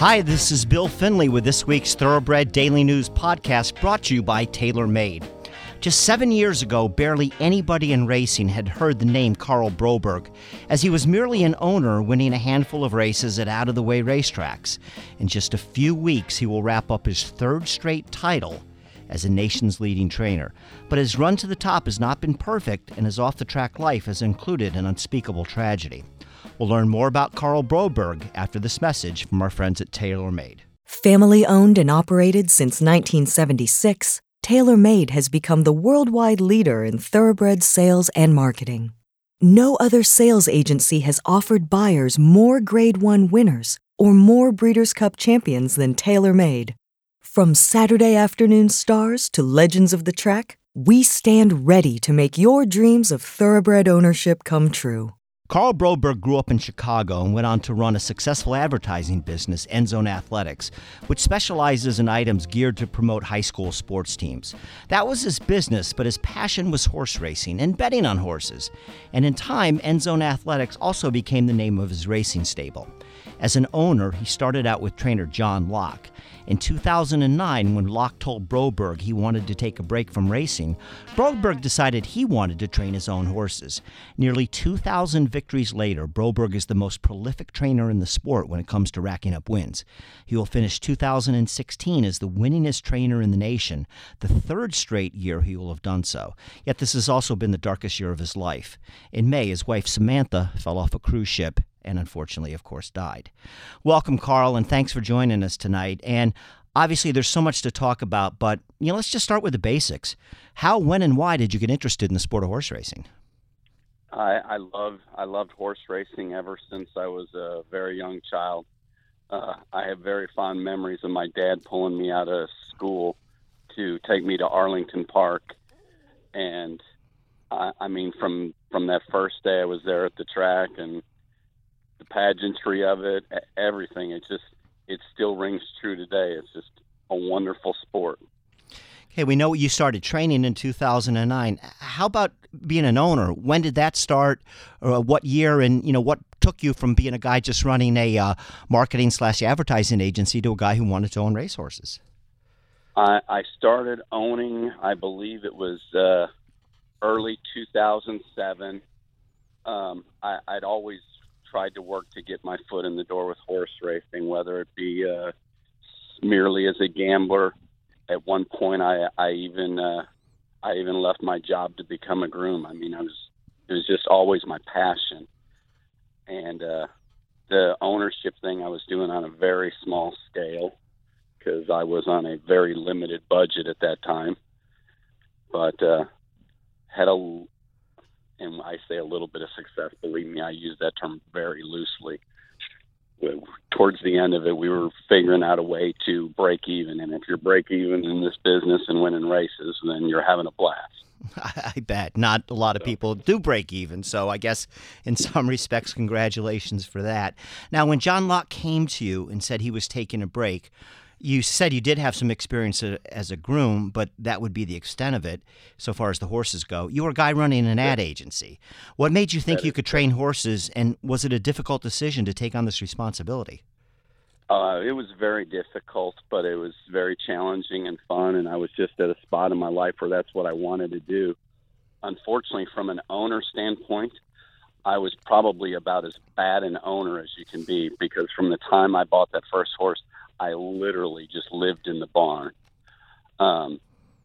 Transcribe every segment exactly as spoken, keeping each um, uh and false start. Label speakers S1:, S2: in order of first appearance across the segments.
S1: Hi, this is Bill Finley with this week's Thoroughbred Daily News podcast brought to you by TaylorMade. Just seven years ago, barely anybody in racing had heard the name Karl Broberg, as he was merely an owner winning a handful of races at out-of-the-way racetracks. In just a few weeks, he will wrap up his third straight title as a nation's leading trainer. But his run to the top has not been perfect, and his off-the-track life has included an unspeakable tragedy. We'll learn more about Karl Broberg after this message from our friends at TaylorMade.
S2: Family owned and operated since nineteen seventy-six, TaylorMade has become the worldwide leader in thoroughbred sales and marketing. No other sales agency has offered buyers more Grade one winners or more Breeders' Cup champions than TaylorMade. From Saturday afternoon stars to legends of the track, we stand ready to make your dreams of thoroughbred ownership come true.
S1: Karl Broberg grew up in Chicago and went on to run a successful advertising business, Endzone Athletics, which specializes in items geared to promote high school sports teams. That was his business, but his passion was horse racing and betting on horses. And in time, Endzone Athletics also became the name of his racing stable. As an owner, he started out with trainer John Locke. In two thousand nine, when Locke told Broberg he wanted to take a break from racing, Broberg decided he wanted to train his own horses. Nearly two thousand victories later, Broberg is the most prolific trainer in the sport when it comes to racking up wins. He will finish two thousand sixteen as the winningest trainer in the nation, the third straight year he will have done so. Yet this has also been the darkest year of his life. In May, his wife Samantha fell off a cruise ship and unfortunately, of course, died. Welcome, Karl, and thanks for joining us tonight. And obviously, there's so much to talk about, but you know, let's just start with the basics. How, when, and why did you get interested in the sport of horse racing?
S3: I, I love I loved horse racing ever since I was a very young child. Uh, I have very fond memories of my dad pulling me out of school to take me to Arlington Park, and I, I mean, from from that first day I was there at the track and the pageantry of it, everything, it just, it still rings true today. It's just a wonderful sport.
S1: Okay, we know you started training in two thousand nine. How about being an owner? When did that start? Or what year? And, you know, what took you from being a guy just running a uh, marketing slash advertising agency to a guy who wanted to own racehorses?
S3: I, I started owning, I believe it was uh, early two thousand seven. Um, I, I'd always tried to work to get my foot in the door with horse racing, whether it be uh, merely as a gambler. At one point, I, I even uh, I even left my job to become a groom. I mean, I was it was just always my passion, and uh, the ownership thing I was doing on a very small scale because I was on a very limited budget at that time, but uh, had a and I say a little bit of success. Believe me, I use that term very loosely. Towards the end of it, we were figuring out a way to break even. And if you're break even in this business and winning races, then you're having a blast.
S1: I bet. Not a lot of people do break even. So I guess in some respects, congratulations for that. Now, when John Locke came to you and said he was taking a break, you said you did have some experience as a groom, but that would be the extent of it so far as the horses go. You were a guy running an ad agency. What made you think you could train horses, and was it a difficult decision to take on this responsibility?
S3: Uh, it was very difficult, but it was very challenging and fun, and I was just at a spot in my life where that's what I wanted to do. Unfortunately, from an owner standpoint, I was probably about as bad an owner as you can be, because from the time I bought that first horse, I literally just lived in the barn. Um,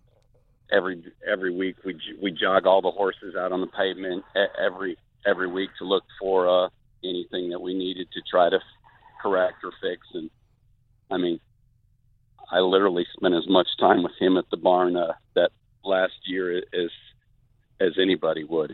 S3: every every week we we jog all the horses out on the pavement every every week to look for uh, anything that we needed to try to correct or fix. And I mean, I literally spent as much time with him at the barn uh, that last year as as anybody would.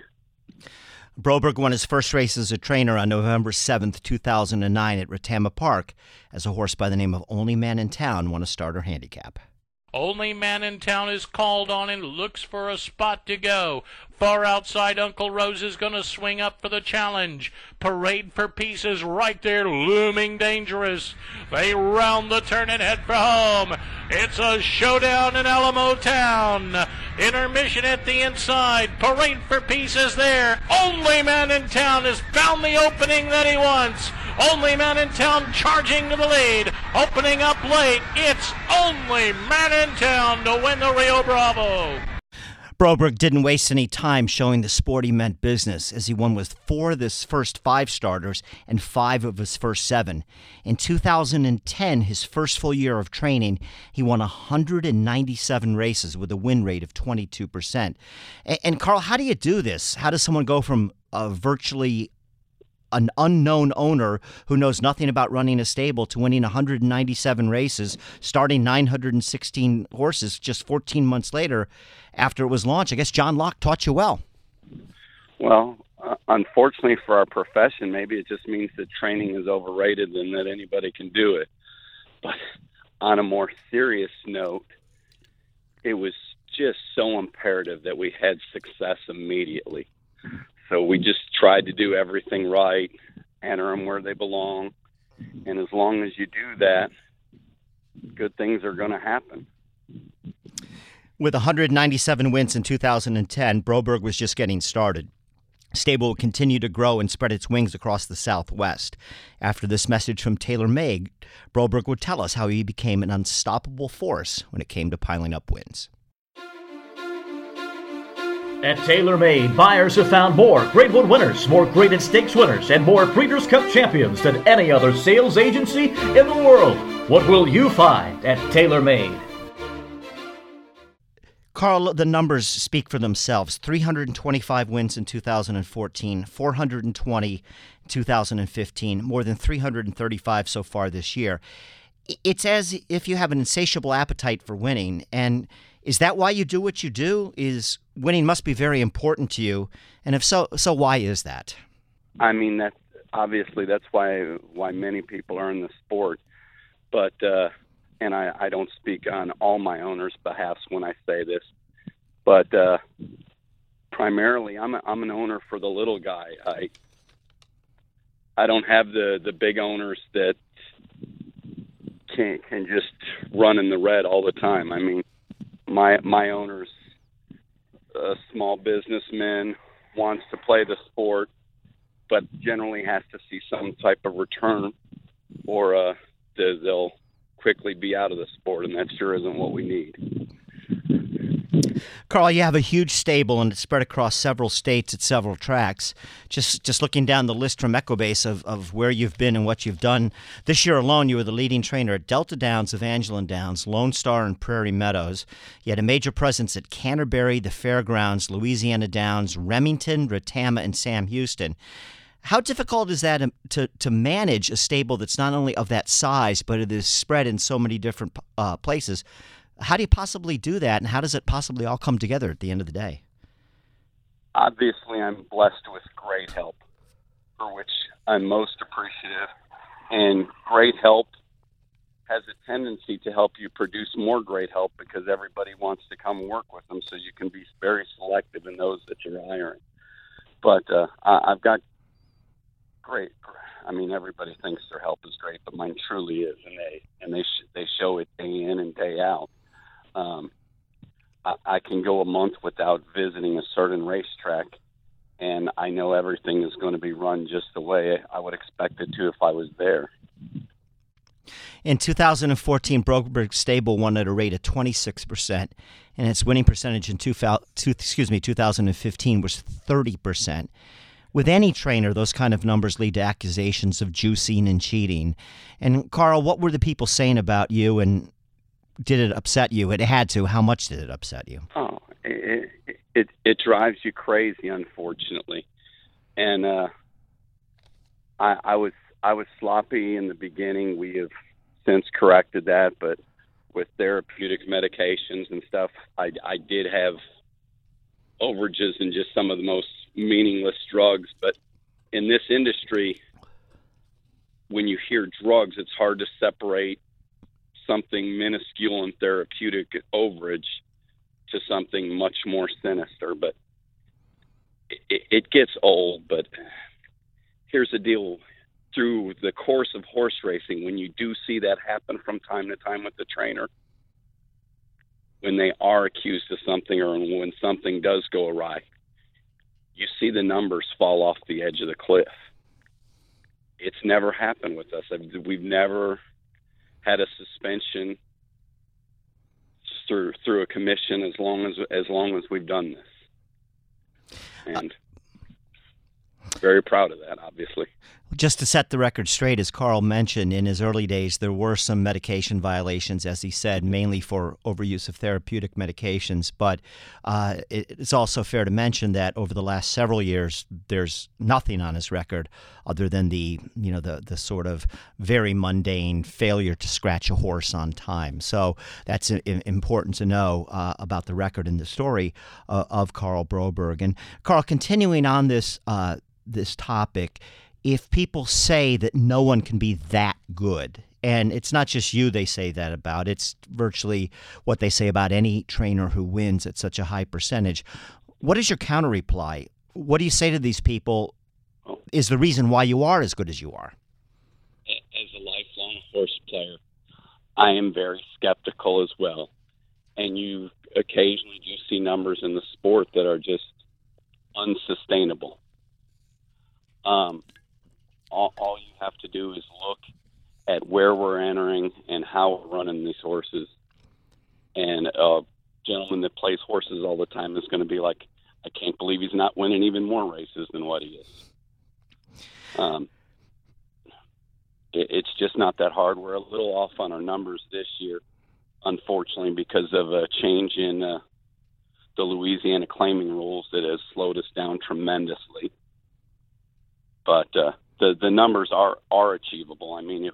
S1: Broberg won his first race as a trainer on November seventh, two thousand nine at Retama Park as a horse by the name of Only Man in Town won a starter handicap.
S4: Only Man in Town is called on and looks for a spot to go. Far outside, Uncle Rose is going to swing up for the challenge. Parade for Peace is right there, looming dangerous. They round the turn and head for home. It's a showdown in Alamo Town. Intermission at the inside. Parade for Peace is there. Only Man in Town has found the opening that he wants. Only Man in Town charging to the lead. Opening up late, it's Only Man in Town to win the Rio Bravo.
S1: Broberg didn't waste any time showing the sport he meant business, as he won with four of his first five starters and five of his first seven. In two thousand ten, his first full year of training, he won one hundred ninety-seven races with a win rate of twenty-two percent. And, and Carl, how do you do this? How does someone go from a virtually an unknown owner who knows nothing about running a stable to winning one hundred ninety-seven races, starting nine hundred sixteen horses just fourteen months later after it was launched? I guess John Locke taught you well.
S3: Well, uh, unfortunately for our profession, maybe it just means that training is overrated and that anybody can do it. But on a more serious note, it was just so imperative that we had success immediately. So we just tried to do everything right, enter them where they belong, and as long as you do that, good things are going to happen.
S1: With one hundred ninety-seven wins in two thousand ten, Broberg was just getting started. Stable will continue to grow and spread its wings across the Southwest. After this message from TaylorMade, Broberg would tell us how he became an unstoppable force when it came to piling up wins.
S5: At TaylorMade, buyers have found more Greatwood winners, more graded stakes winners, and more Breeders' Cup champions than any other sales agency in the world. What will you find at TaylorMade?
S1: Carl, the numbers speak for themselves. three hundred twenty-five wins in two thousand fourteen, four hundred twenty in two thousand fifteen, more than three hundred thirty-five so far this year. It's as if you have an insatiable appetite for winning. And is that why you do what you do? Is winning must be very important to you? And if so, so why is that?
S3: I mean, that obviously that's why why many people are in the sport. But uh, and I, I don't speak on all my owners' behalf when I say this, but uh, primarily I'm a, I'm an owner for the little guy. I I don't have the, the big owners that can can just run in the red all the time. I mean, my my owner's a small businessman, wants to play the sport, but generally has to see some type of return, or uh, they'll quickly be out of the sport, and that sure isn't what we need.
S1: Carl, you have a huge stable, and it's spread across several states at several tracks. Just just looking down the list from Equibase of, of where you've been and what you've done. This year alone, you were the leading trainer at Delta Downs, Evangeline Downs, Lone Star, and Prairie Meadows. You had a major presence at Canterbury, the Fairgrounds, Louisiana Downs, Remington, Retama, and Sam Houston. How difficult is that to, to manage a stable that's not only of that size, but it is spread in so many different uh, places? How do you possibly do that, and how does it possibly all come together at the end of the day?
S3: Obviously, I'm blessed with great help, for which I'm most appreciative. And great help has a tendency to help you produce more great help because everybody wants to come work with them, so you can be very selective in those that you're hiring. But uh, I've got great. I mean, everybody thinks their help is great, but mine truly is, and they and they sh- they show it day in and day out. Um, I, I can go a month without visiting a certain racetrack, and I know everything is going to be run just the way I would expect it to if I was there.
S1: In two thousand fourteen, Broberg Stable won at a rate of twenty-six percent, and its winning percentage in two, two, excuse me, two thousand fifteen was thirty percent. With any trainer, those kind of numbers lead to accusations of juicing and cheating. And Carl, what were the people saying about you, and did it upset you? It had to. How much did it upset you?
S3: Oh, it it, it drives you crazy, unfortunately. And uh, I, I was I was sloppy in the beginning. We have since corrected that, but with therapeutic medications and stuff, I, I did have overages in just some of the most meaningless drugs. But in this industry, when you hear drugs, it's hard to separate something minuscule and therapeutic overage to something much more sinister. But it, it gets old. But here's the deal. Through the course of horse racing, when you do see that happen from time to time with the trainer, when they are accused of something or when something does go awry, you see the numbers fall off the edge of the cliff. it's never happened with us. We've never had a suspension through through a commission as long as as long as we've done this, and very proud of that, obviously.
S1: Just to set the record straight, as Carl mentioned, in his early days, there were some medication violations, as he said, mainly for overuse of therapeutic medications. But uh, it's also fair to mention that over the last several years, there's nothing on his record other than the, you know, the the sort of very mundane failure to scratch a horse on time. So that's important to know uh, about the record and the story uh, of Karl Broberg. And Carl, continuing on this uh, this topic, if people say that no one can be that good, and it's not just you they say that about, it's virtually what they say about any trainer who wins at such a high percentage, what is your counter reply? What do you say to these people is the reason why you are as good as you are?
S3: As a lifelong horse player, I am very skeptical as well. And you occasionally do see numbers in the sport that are just unsustainable. Um, all, all you have to do is look at where we're entering and how we're running these horses. And a gentleman that plays horses all the time is going to be like, I can't believe he's not winning even more races than what he is. Um, it, it's just not that hard. We're a little off on our numbers this year, unfortunately, because of a change in uh, the Louisiana claiming rules that has slowed us down tremendously. But uh, the the numbers are, are achievable. I mean, if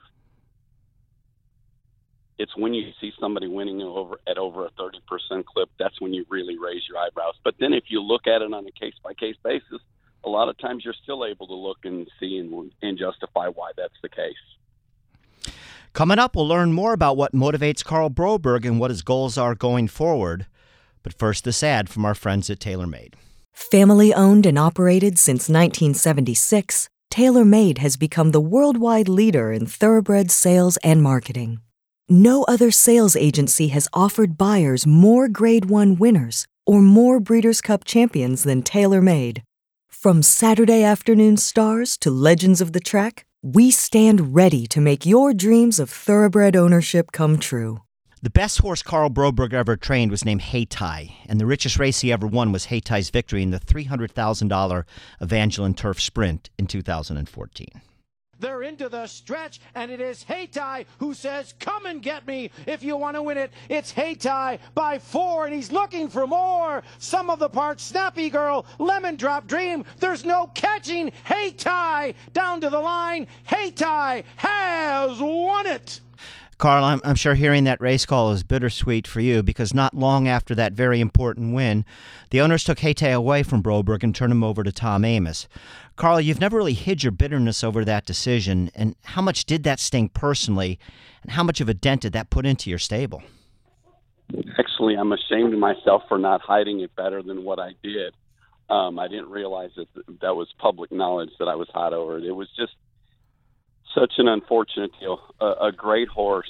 S3: it's when you see somebody winning over at over a thirty percent clip, that's when you really raise your eyebrows. But then if you look at it on a case-by-case basis, a lot of times you're still able to look and see and, and justify why that's the case.
S1: Coming up, we'll learn more about what motivates Karl Broberg and what his goals are going forward. But first, this ad from our friends at TaylorMade.
S2: Family owned and operated since nineteen seventy-six, TaylorMade has become the worldwide leader in thoroughbred sales and marketing. No other sales agency has offered buyers more Grade one winners or more Breeders' Cup champions than TaylorMade. From Saturday afternoon stars to legends of the track, we stand ready to make your dreams of thoroughbred ownership come true.
S1: The best horse Karl Broberg ever trained was named Hayti, and the richest race he ever won was Hayty's victory in the three hundred thousand dollars Evangeline Turf Sprint in two thousand fourteen.
S6: They're into the stretch, and it is Hayti who says, come and get me if you want to win it. It's Hayti by four, and he's looking for more. Some of the parts, Snappy Girl, Lemon Drop Dream. There's no catching Hayti down to the line. Hayti has won it.
S1: Carl, I'm, I'm sure hearing that race call is bittersweet for you because not long after that very important win, the owners took Hayti away from Broberg and turned him over to Tom Amoss. Carl, you've never really hid your bitterness over that decision, and how much did that sting personally, and how much of a dent did that put into your stable?
S3: Actually, I'm ashamed of myself for not hiding it better than what I did. Um, I didn't realize that that was public knowledge that I was hot over it. It was just such an unfortunate deal. A, a great horse,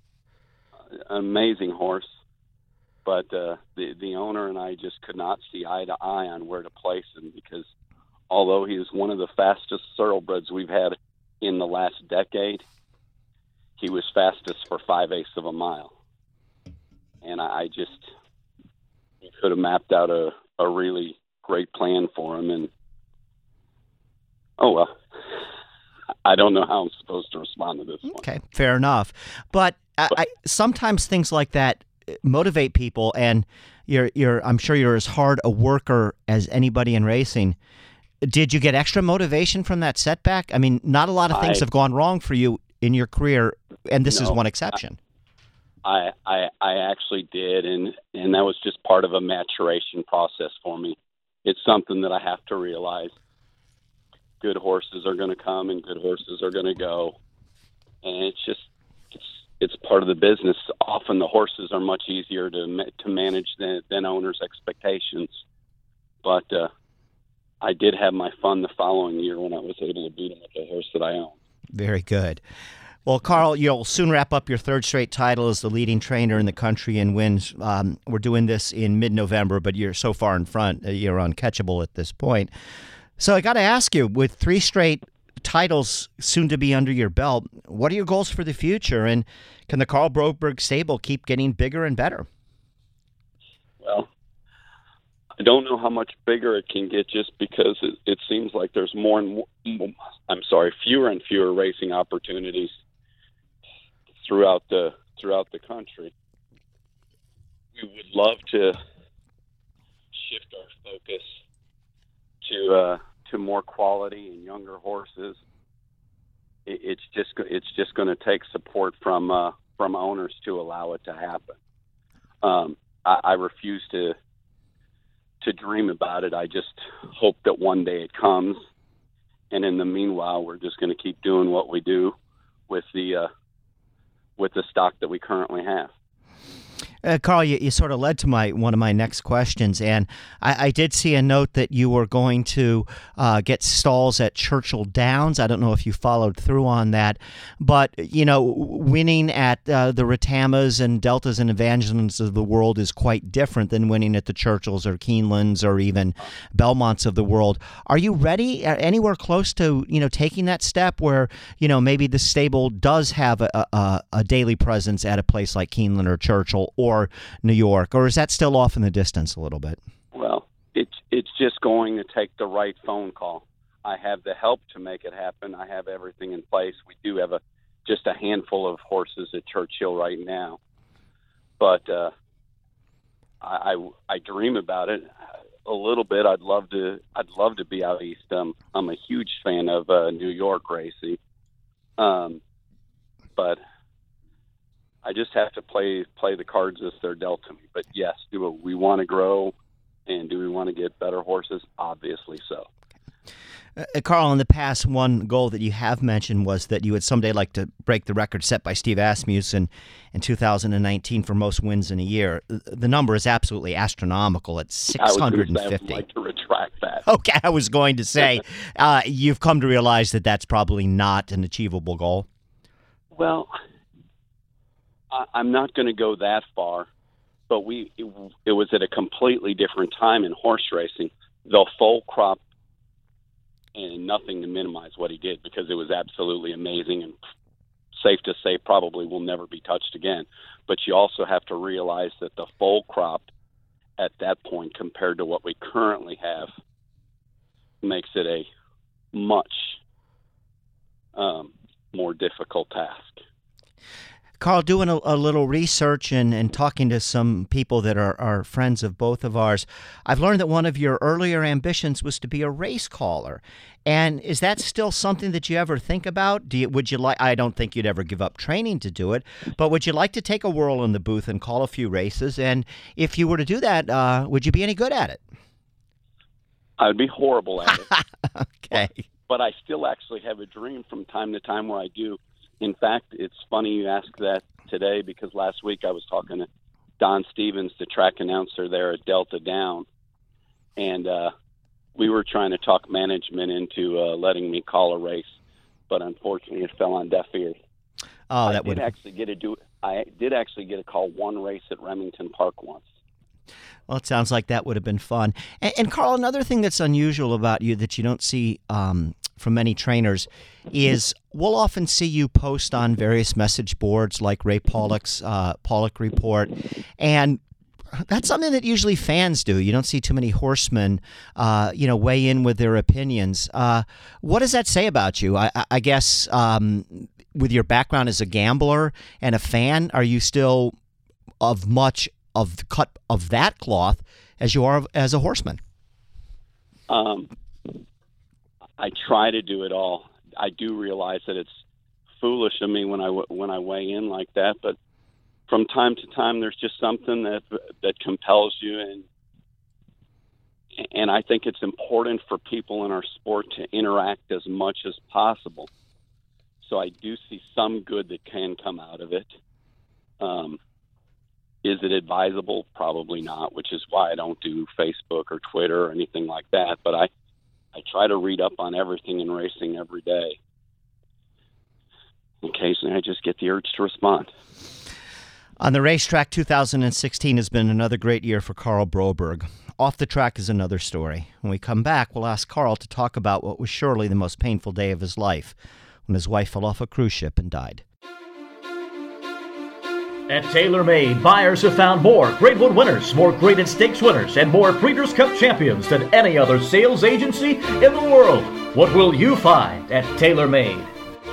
S3: an amazing horse, but uh, the the owner and I just could not see eye to eye on where to place him because although he was one of the fastest thoroughbreds we've had in the last decade, he was fastest for five-eighths of a mile. And I, I just could have mapped out a, a really great plan for him. And, oh, well, I don't know how I'm supposed to respond to this one.
S1: Okay, fair enough. But, but I, I, sometimes things like that motivate people, and you're, you're, I'm sure you're as hard a worker as anybody in racing. Did you get extra motivation from that setback? I mean, not a lot of things I, have gone wrong for you in your career, and this no, is one exception.
S3: I, I I actually did, and, and that was just part of a maturation process for me. It's something that I have to realize. Good horses are going to come, and good horses are going to go, and it's just it's it's part of the business. Often the horses are much easier to to manage than, than owners' expectations, but. Uh, I did have my fun the following year when I was able to beat him with the horse that I owned.
S1: Very good. Well, Carl, you'll soon wrap up your third straight title as the leading trainer in the country in wins. Um, we're doing this in mid-November, but you're so far in front, uh, you're uncatchable at this point. So I got to ask you, with three straight titles soon to be under your belt. What are your goals for the future, and can the Carl Broberg stable keep getting bigger and better?
S3: Well, I don't know how much bigger it can get just because it, it seems like there's more and more, I'm sorry, fewer and fewer racing opportunities throughout the throughout the country. We would love to shift our focus to uh, to more quality and younger horses. It, it's just it's just going to take support from uh, from owners to allow it to happen. Um, I, I refuse to to dream about it. I just hope that one day it comes, and in the meanwhile, we're just going to keep doing what we do with the uh, with the stock that we currently have.
S1: Uh, Carl, you, you sort of led to my one of my next questions, and I, I did see a note that you were going to uh, get stalls at Churchill Downs. I don't know if you followed through on that, but you know, winning at uh, the Ritamas and Deltas and Evangelists of the world is quite different than winning at the Churchills or Keenelands or even Belmonts of the world. Are you ready? Anywhere close to you know taking that step where you know maybe the stable does have a, a, a daily presence at a place like Keeneland or Churchill or or New York, or is that still off in the distance a little bit?
S3: Well, it's it's just going to take the right phone call. I have the help to make it happen. I have everything in place. We do have a just a handful of horses at Churchill right now, but uh, I, I I dream about it a little bit. I'd love to I'd love to be out east. Um, I'm a huge fan of uh, New York racing, um, but. I just have to play play the cards as they're dealt to me. But yes, do we want to grow, and do we want to get better horses? Obviously so.
S1: Uh, Carl, in the past, one goal that you have mentioned was that you would someday like to break the record set by Steve Asmussen in two thousand nineteen for most wins in a year. The number is absolutely astronomical at six hundred fifty.
S3: I would like to retract that.
S1: Okay, I was going to say, uh, you've come to realize that that's probably not an achievable goal.
S3: Well, I'm not going to go that far, but we it, it was at a completely different time in horse racing. The full crop, and nothing to minimize what he did because it was absolutely amazing and safe to say probably will never be touched again. But you also have to realize that the full crop at that point compared to what we currently have makes it a much um, more difficult task.
S1: Carl, doing a, a little research and, and talking to some people that are, are friends of both of ours, I've learned that one of your earlier ambitions was to be a race caller. And is that still something that you ever think about? Do you, would you like? I don't think you'd ever give up training to do it, but would you like to take a whirl in the booth and call a few races? And if you were to do that, uh, would you be any good at it?
S3: I would be horrible at it.
S1: Okay.
S3: But, but I still actually have a dream from time to time where I do. In fact, it's funny you ask that today because last week I was talking to Don Stevens, the track announcer there at Delta Down, and uh, we were trying to talk management into uh, letting me call a race, but unfortunately it fell on deaf ears.
S1: Oh, that
S3: I did actually get to do. I did actually get to call one race at Remington Park once.
S1: Well, it sounds like that would have been fun. And, and Carl, another thing that's unusual about you that you don't see um, from many trainers is we'll often see you post on various message boards like Ray Pollock's uh, Pollock Report, and that's something that usually fans do. You don't see too many horsemen, uh, you know, weigh in with their opinions. Uh, what does that say about you? I, I guess um, with your background as a gambler and a fan, are you still of much of the cut of that cloth as you are as a horseman?
S3: Um, I try to do it all. I do realize that it's foolish of me when I when I weigh in like that, but from time to time, there's just something that that compels you, and and I think it's important for people in our sport to interact as much as possible. So I do see some good that can come out of it. Um, is it advisable? Probably not, which is why I don't do Facebook or Twitter or anything like that. But I, I try to read up on everything in racing every day. Occasionally, I just get the urge to respond.
S1: On the racetrack, two thousand sixteen has been another great year for Carl Broberg. Off the track is another story. When we come back, we'll ask Carl to talk about what was surely the most painful day of his life, when his wife fell off a cruise ship and died.
S5: At TaylorMade, buyers have found more Greatwood winners, more graded stakes winners, and more Breeders' Cup champions than any other sales agency in the world. What will you find at TaylorMade?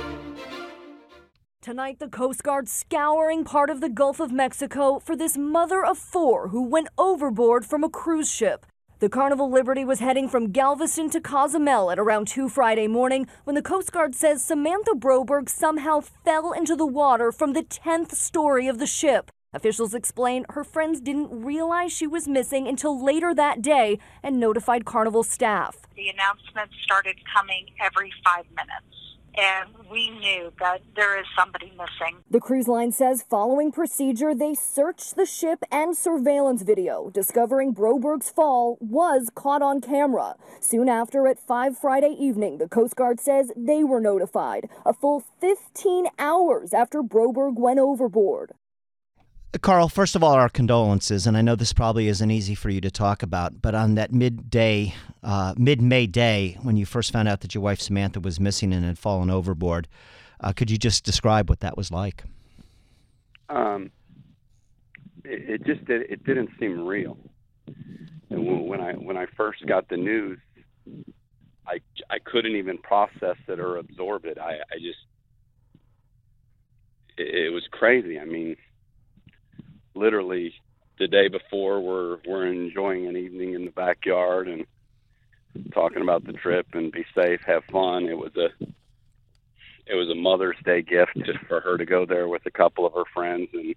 S7: Tonight, the Coast Guard scouring part of the Gulf of Mexico for this mother of four who went overboard from a cruise ship. The Carnival Liberty was heading from Galveston to Cozumel at around two Friday morning when the Coast Guard says Samantha Broberg somehow fell into the water from the tenth story of the ship. Officials explain her friends didn't realize she was missing until later that day and notified Carnival staff.
S8: The announcements started coming every five minutes. And we knew that there is somebody missing.
S7: The cruise line says following procedure, they searched the ship and surveillance video, discovering Broberg's fall was caught on camera. Soon after, at five Friday evening, the Coast Guard says they were notified, a full fifteen hours after Broberg went overboard.
S1: Carl, first of all, our condolences, and I know this probably isn't easy for you to talk about, but on that midday, uh, mid-May day, when you first found out that your wife Samantha was missing and had fallen overboard, uh, could you just describe what that was like?
S3: Um, it, it just did, it didn't seem real. And when I when I first got the news, I I couldn't even process it or absorb it. I, I just it, it was crazy. I mean. Literally the day before we're we're enjoying an evening in the backyard and talking about the trip and be safe, have fun. It was a it was a Mother's Day gift to, for her to go there with a couple of her friends, and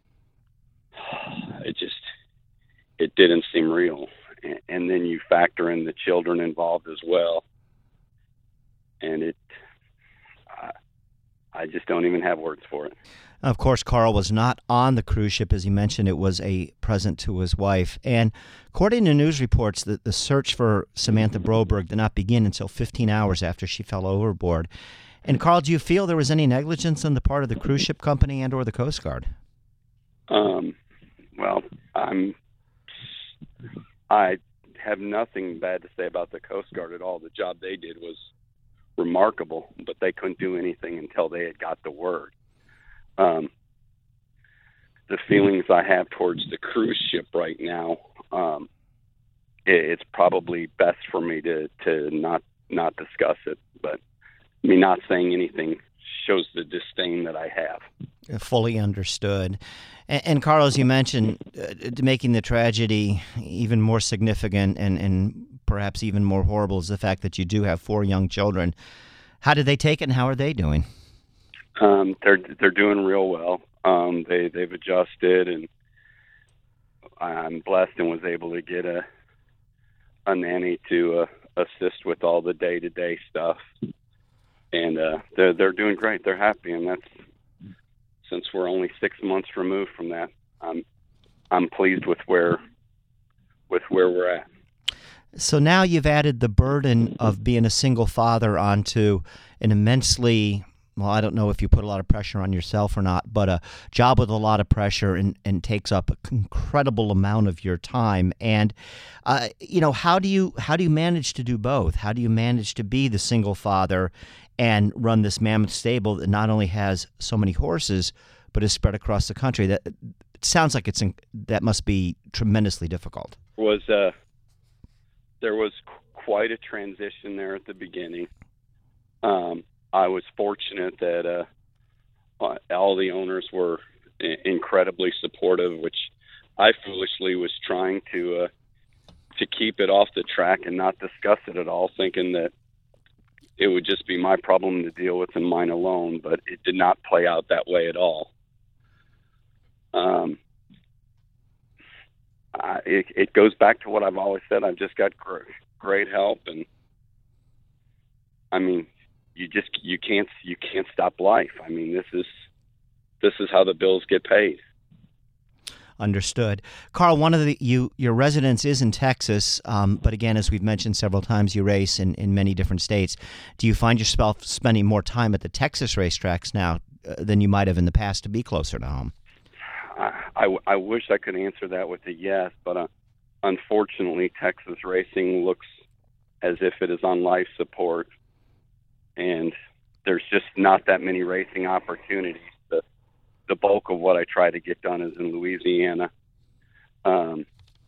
S3: it just it didn't seem real. And, and then you factor in the children involved as well, and it I, I just don't even have words for it.
S1: Of course, Carl was not on the cruise ship. As he mentioned, it was a present to his wife. And according to news reports, the, the search for Samantha Broberg did not begin until fifteen hours after she fell overboard. And Carl, do you feel there was any negligence on the part of the cruise ship company and or the Coast Guard?
S3: Um, well, I'm, I have nothing bad to say about the Coast Guard at all. The job they did was remarkable, but they couldn't do anything until they had got the word. Um, the feelings I have towards the cruise ship right now, um, it, it's probably best for me to, to not not discuss it. But me not saying anything shows the disdain that I have.
S1: Fully understood. And, and Carl, as you mentioned, uh, making the tragedy even more significant and, and perhaps even more horrible is the fact that you do have four young children. How did they take it, and how are they doing?
S3: Um, they're they're doing real well. Um, they they've adjusted, and I'm blessed and was able to get a a nanny to uh, assist with all the day to day stuff, and uh, they're they're doing great. They're happy, and that's since we're only six months removed from that. I'm I'm pleased with where with where we're at.
S1: So now you've added the burden of being a single father onto an immensely, well, I don't know if you put a lot of pressure on yourself or not, but a job with a lot of pressure and, and takes up an incredible amount of your time. And, uh, you know, how do you how do you manage to do both? How do you manage to be the single father and run this mammoth stable that not only has so many horses, but is spread across the country? That it sounds like it's that must be tremendously difficult.
S3: Was uh, there was quite a transition there at the beginning. Um, I was fortunate that uh, all the owners were incredibly supportive, which I foolishly was trying to uh, to keep it off the track and not discuss it at all, thinking that it would just be my problem to deal with and mine alone. But it did not play out that way at all. Um, I, it, it goes back to what I've always said. I've just got gr- great help, and I mean, you just you can't you can't stop life. I mean, this is this is how the bills get paid.
S1: Understood. Carl, one of the you your residence is in Texas, um, but again, as we've mentioned several times, you race in, in many different states. Do you find yourself spending more time at the Texas racetracks now uh, than you might have in the past to be closer to home?
S3: I, I, I wish I could answer that with a yes, but uh, unfortunately, Texas racing looks as if it is on life support, and there's just not that many racing opportunities. The, the bulk of what I try to get done is in Louisiana. Um,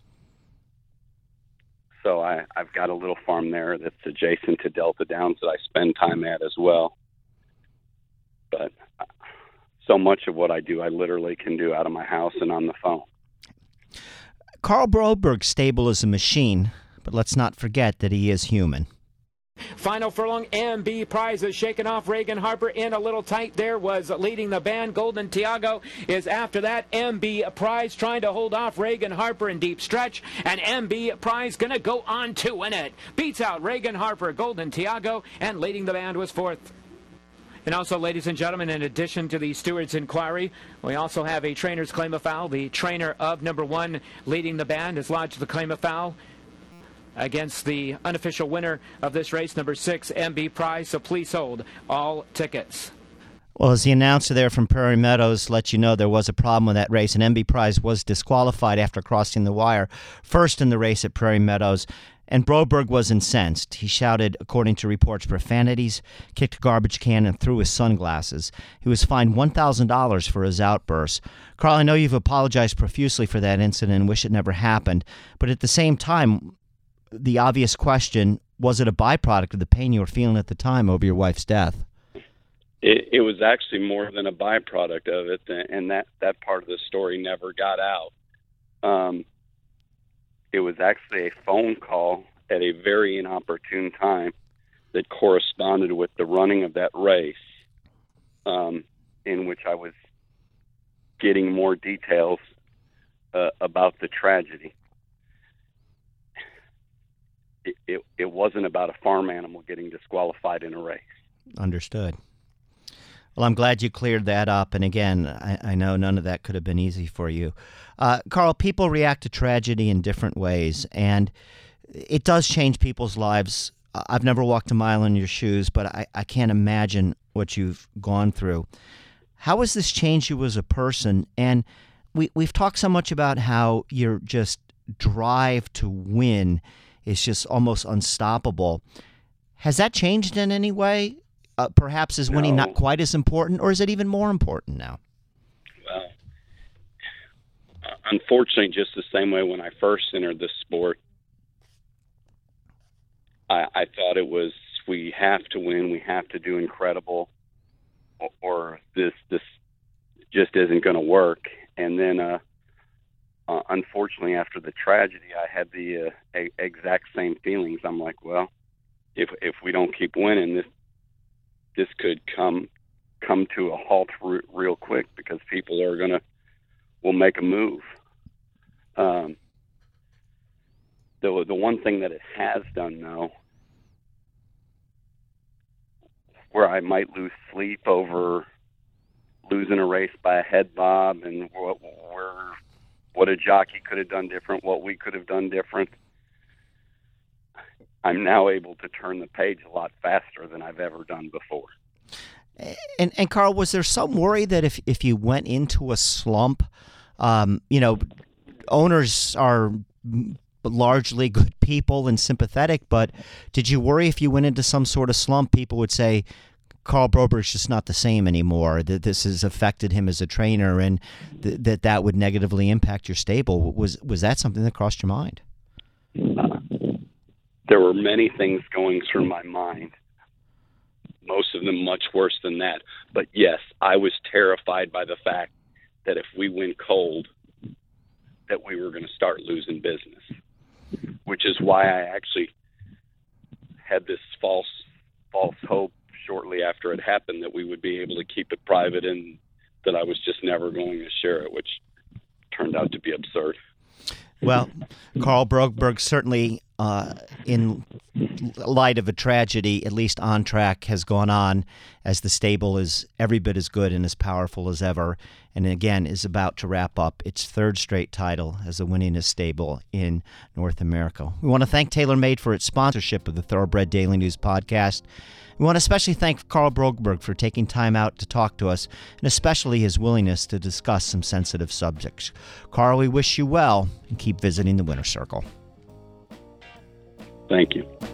S3: so I, I've got a little farm there that's adjacent to Delta Downs that I spend time at as well. But so much of what I do, I literally can do out of my house and on the phone.
S1: Carl Broberg's stable is a machine, but let's not forget that he is human.
S9: Final furlong, M B Prize is shaking off. Reagan Harper in a little tight there, was leading the band. Golden Tiago is after that. M B Prize trying to hold off Reagan Harper in deep stretch, and M B Prize going to go on to win it. Beats out Reagan Harper, Golden Tiago, and leading the band was fourth. And also, ladies and gentlemen, in addition to the steward's inquiry, we also have a trainer's claim of foul. The trainer of number one leading the band has lodged the claim of foul against the unofficial winner of this race, number six, M B Prize. So please hold all tickets.
S1: Well, as the announcer there from Prairie Meadows let you know, there was a problem with that race, and M B Prize was disqualified after crossing the wire first in the race at Prairie Meadows. And Broberg was incensed. He shouted, according to reports, profanities, kicked a garbage can, and threw his sunglasses. He was fined one thousand dollars for his outbursts. Carl, I know you've apologized profusely for that incident and wish it never happened. But at the same time, the obvious question, was it a byproduct of the pain you were feeling at the time over your wife's death?
S3: It, it was actually more than a byproduct of it, and that, that part of the story never got out. Um, it was actually a phone call at a very inopportune time that corresponded with the running of that race, um, in which I was getting more details uh, about the tragedy. It, it, it wasn't about a farm animal getting disqualified in a race.
S1: Understood. Well, I'm glad you cleared that up. And again, I, I know none of that could have been easy for you. Uh, Carl, people react to tragedy in different ways, and it does change people's lives. I've never walked a mile in your shoes, but I, I can't imagine what you've gone through. How has this changed you as a person? And we, we've talked so much about how your just drive to win is just almost unstoppable. Has that changed in any way? Uh, perhaps is winning
S3: No.
S1: not quite as important, or is it even more important now?
S3: Well, uh, unfortunately, just the same way when I first entered the sport, I, I thought it was, we have to win, we have to do incredible, or, or this this just isn't going to work. And then, uh, uh, unfortunately, after the tragedy, I had the uh, a- exact same feelings. I'm like, well, if if we don't keep winning, this this could come come to a halt re- real quick, because people are gonna will make a move. Um, the the one thing that it has done now, where I might lose sleep over losing a race by a head bob, and what where what a jockey could have done different, what we could have done different, I'm now able to turn the page a lot faster than I've ever done before.
S1: And, and Carl, was there some worry that if, if you went into a slump, um, you know, owners are largely good people and sympathetic, but did you worry if you went into some sort of slump, people would say, Carl Broberg's just not the same anymore, that this has affected him as a trainer, and th- that that would negatively impact your stable? Was, was that something that crossed your mind?
S3: Uh, there were many things going through my mind, most of them much worse than that. But yes, I was terrified by the fact that if we went cold, that we were going to start losing business, which is why I actually had this false false hope shortly after it happened that we would be able to keep it private, and that I was just never going to share it, which turned out to be absurd.
S1: Well, Carl Broberg certainly, uh, in light of a tragedy, at least On Track has gone on as the stable is every bit as good and as powerful as ever, and again is about to wrap up its third straight title as the winningest stable in North America. We want to thank TaylorMade for its sponsorship of the Thoroughbred Daily News podcast. We want to especially thank Carl Broberg for taking time out to talk to us, and especially his willingness to discuss some sensitive subjects. Carl, we wish you well, and keep visiting the Winner's Circle.
S3: Thank you.